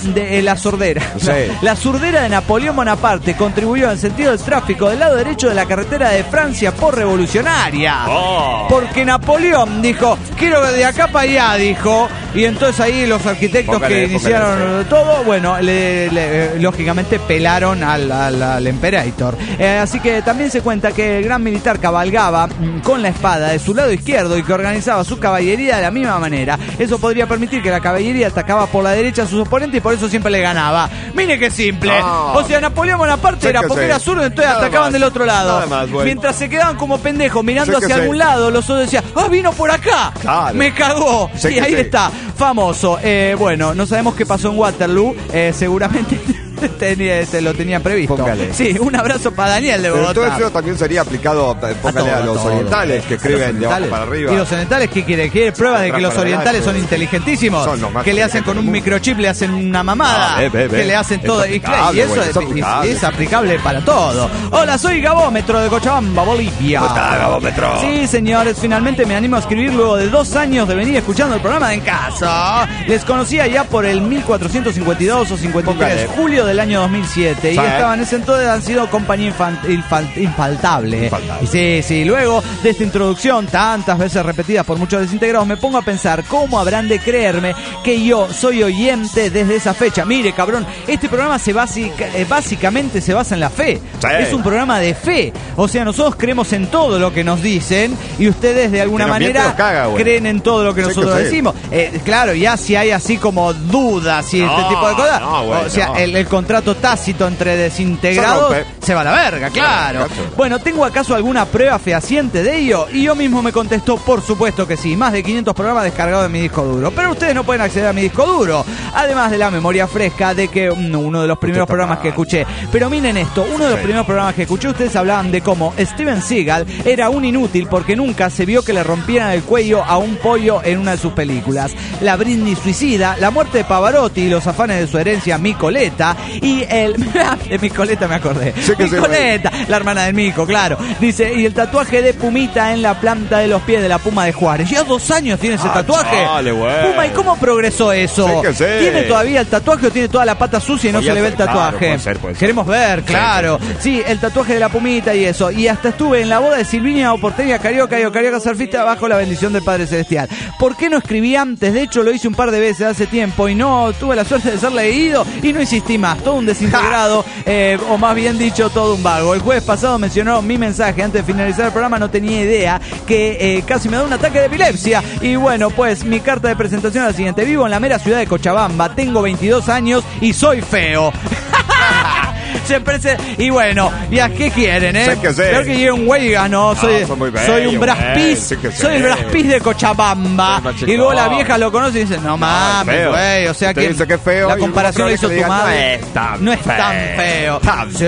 [SPEAKER 2] de Napoleón Bonaparte contribuyó en sentido del tráfico del lado derecho de la carretera de Francia por revolucionaria. Porque Napoleón dijo, quiero de acá para allá, dijo. Y entonces ahí los arquitectos que iniciaron todo, bueno, lógicamente pelaron al Imperator. Así que también se cuenta que el gran militar cabalgaba con la espada de su lado izquierdo y que organizaba su caballería de la misma manera. Eso podría permitir que la caballería atacaba por la derecha a sus oponentes y por eso siempre le ganaba. Mire qué simple. O sea, Napoleón Bonaparte era porque era zurdo, entonces atacaban del otro lado. Mientras se quedaban como pendejos mirando hacia algún lado, los otros decían, vino por acá. Claro. Me cagó. Y ahí está, famoso. Bueno, no sabemos qué pasó en Waterloo. Seguramente... lo tenía previsto.
[SPEAKER 3] Póngale.
[SPEAKER 2] Sí, un abrazo para Daniel de Bogotá.
[SPEAKER 3] Pero todo eso también sería aplicado, póngale a los orientales que escriben de abajo para arriba.
[SPEAKER 2] ¿Y los orientales qué quiere? ¿Quiere pruebas de que los orientales son inteligentísimos? Que le hacen con un microchip, le hacen una mamada, que le hacen todo. Y eso es aplicable para todo. Hola, soy Gabómetro de Cochabamba, Bolivia.
[SPEAKER 5] ¿Cómo está, Gabómetro?
[SPEAKER 2] Sí, señores, finalmente me animo a escribir luego de 2 años de venir escuchando el programa de En Casa. Les conocía ya por el 1452 o 53, julio del año 2007. Y estaban en ese entonces, han sido compañía infaltable. Sí, luego de esta introducción, tantas veces repetidas por muchos desintegrados, me pongo a pensar cómo habrán de creerme que yo soy oyente desde esa fecha. Mire, cabrón, este programa básicamente se basa en la fe. Es un programa de fe. O sea, nosotros creemos en todo lo que nos dicen y ustedes de alguna manera creen en todo lo que nosotros decimos. Claro, ya si hay así como dudas y este tipo de cosas, o sea, el contrato tácito entre desintegrados se va a la verga, claro. Bueno, ¿tengo acaso alguna prueba fehaciente de ello? Y yo mismo me contesto, por supuesto que sí, más de 500 programas descargados en mi disco duro. Pero ustedes no pueden acceder a mi disco duro, además de la memoria fresca de que uno de los primeros programas que escuché. Pero miren esto, uno de los primeros programas que escuché, ustedes hablaban de cómo Steven Seagal era un inútil porque nunca se vio que le rompieran el cuello a un pollo en una de sus películas. La Britney suicida, la muerte de Pavarotti y los afanes de su herencia Micoleta y de Micoleta me acordé. Micoleta, la hermana del Mico, claro. Dice, y el tatuaje de Pumita en la planta de los pies de la Puma de Juárez. Ya 2 años tiene ese tatuaje. Dale, Puma, ¿y cómo progresó eso? ¿Tiene todavía el tatuaje o tiene toda la pata sucia y no se le ve el tatuaje? Claro, puede ser. Queremos ver, claro. Sí, el tatuaje de la Pumita y eso. Y hasta estuve en la boda de Silvina o Porteña Carioca y Carioca Surfista bajo la bendición del Padre Celestial. ¿Por qué no escribí antes? De hecho, lo hice un par de veces hace tiempo y no tuve la suerte de ser leído y no insistí más. Todo un desintegrado, o más bien dicho, todo un vago. El jueves pasado mencionó mi mensaje antes de finalizar el programa. No tenía idea que casi me da un ataque de epilepsia. Y bueno, pues mi carta de presentación es la siguiente. Vivo en la mera ciudad de Cochabamba, tengo 22 años y soy feo. Y bueno, ya, ¿qué quieren, Creo que llega un güey y diga, soy un Braspiz, soy el Braspiz de Cochabamba. Y luego la vieja lo conoce y dice, no mames, güey, o sea que
[SPEAKER 3] feo,
[SPEAKER 2] la comparación la hizo tu madre. No es tan feo.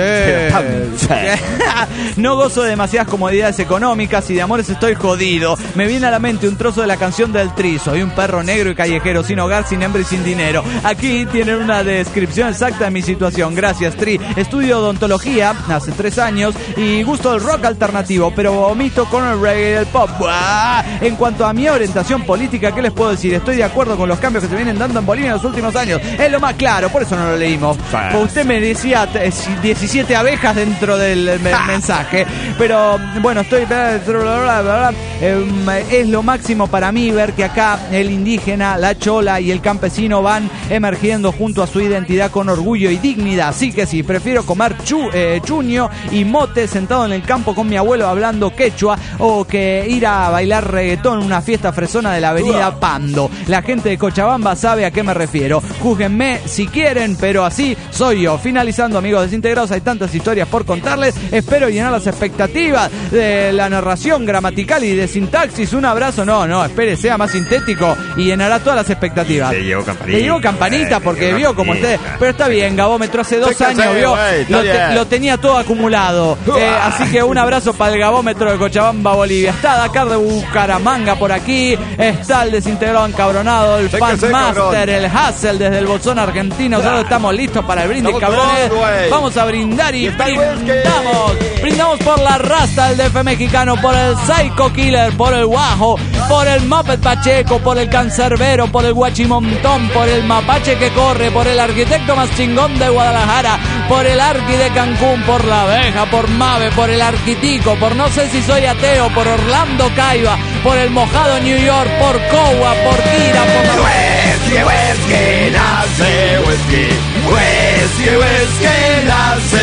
[SPEAKER 2] No gozo de demasiadas comodidades económicas y de amores estoy jodido. Me viene a la mente un trozo de la canción del Tri. Soy un perro negro y callejero, sin hogar, sin hambre y sin dinero. Aquí tienen una descripción exacta de mi situación. Gracias, Tri. Estudio odontología hace 3 años y gusto del rock alternativo, pero vomito con el reggae y el pop. ¡Buah! En cuanto a mi orientación política, ¿qué les puedo decir? Estoy de acuerdo con los cambios que se vienen dando en Bolivia en los últimos años. Es lo más claro, por eso no lo leímos. Usted me decía 17 abejas dentro del mensaje, pero bueno, es lo máximo para mí ver que acá el indígena, la chola y el campesino van emergiendo junto a su identidad con orgullo y dignidad. Así que sí, prefiero comer chuño y mote sentado en el campo con mi abuelo hablando quechua o que ir a bailar reggaetón en una fiesta fresona de la avenida Pando. La gente de Cochabamba sabe a qué me refiero. Júzguenme si quieren, pero así soy yo. Finalizando, amigos desintegrados, hay tantas historias por contarles. Espero llenar las expectativas de la narración gramatical y de sintaxis. Un abrazo. No, espere, sea más sintético y llenará todas las expectativas. Le llevo campanita porque vio como usted. Pero está bien, Gabómetro, hace 2 años vio. Lo tenía todo acumulado. Así que un abrazo para el Gabómetro de Cochabamba, Bolivia. Está Dakar de Bucaramanga por aquí. Está el desintegrado encabronado, el Fanmaster, el Hassel desde el Bolsón argentino. Nosotros estamos listos para el brindis, cabrones. Vamos a brindar y brindamos por la raza del DF mexicano, por el Psycho Killer, por el Guajo, por el Muppet Pacheco, por el Cancerbero, por el Guachimontón, por el Mapache que corre, por el arquitecto más chingón de Guadalajara, por el Arqui de Cancún, por la abeja, por Mave, por el Arquitico, por no sé si soy ateo, por Orlando Caiba, por el mojado New York, por Cowa, por Kira, por
[SPEAKER 5] Whisky, nace whisky, nace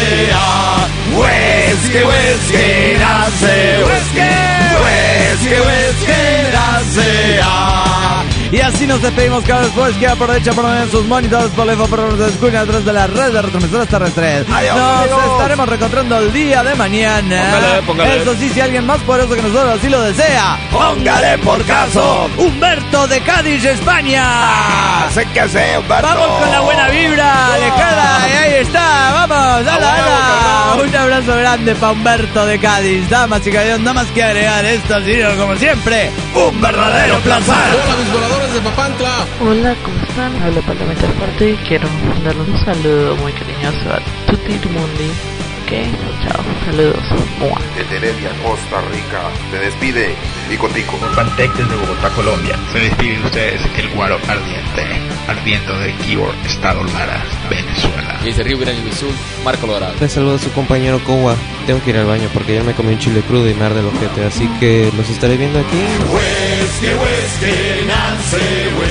[SPEAKER 5] whisky, nace whisky, nace.
[SPEAKER 2] Y así nos despedimos cada después. Queda por derecha, por en sus monitores, por lejos, por los escuchan a través de la red de retransmisoras terrestres. Nos estaremos reencontrando el día de mañana. Póngale. Eso sí, si alguien más poderoso que nosotros así lo desea,
[SPEAKER 5] póngale por caso.
[SPEAKER 2] Humberto de Cádiz, España.
[SPEAKER 5] Sé que sé, Humberto.
[SPEAKER 2] Vamos con la buena vibra, alejada. Y ahí está, vamos, ala. Un abrazo grande para Humberto de Cádiz. Damas y caballeros, nada más que agregar esto, sino como siempre, un verdadero placer.
[SPEAKER 8] Hola, mis voladores de Papantla.
[SPEAKER 9] Hola, ¿cómo están? Hablo Parlamentar Fuerte y quiero mandarles un saludo muy cariñoso a tutti mundi. Ok, chao, saludos.
[SPEAKER 10] Desde Heredia, Costa Rica, se despide Tico Tico.
[SPEAKER 11] Pantec desde Bogotá, Colombia. Se despide de ustedes el Guaro Ardiente, ardiendo de Keyboard, Estado Lara, Venezuela.
[SPEAKER 12] Y desde Río Grande do Sul, Marco Lorado.
[SPEAKER 13] Les saludo a su compañero Kowa. Tengo que ir al baño porque ayer me comí un chile crudo y me arde el ojete, así que los estaré viendo aquí.
[SPEAKER 5] Whiskey, Nancy,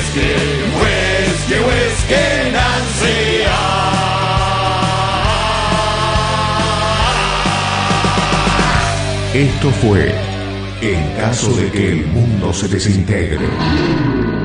[SPEAKER 5] whiskey, Nancy.
[SPEAKER 1] Esto fue En caso de que el mundo se desintegre.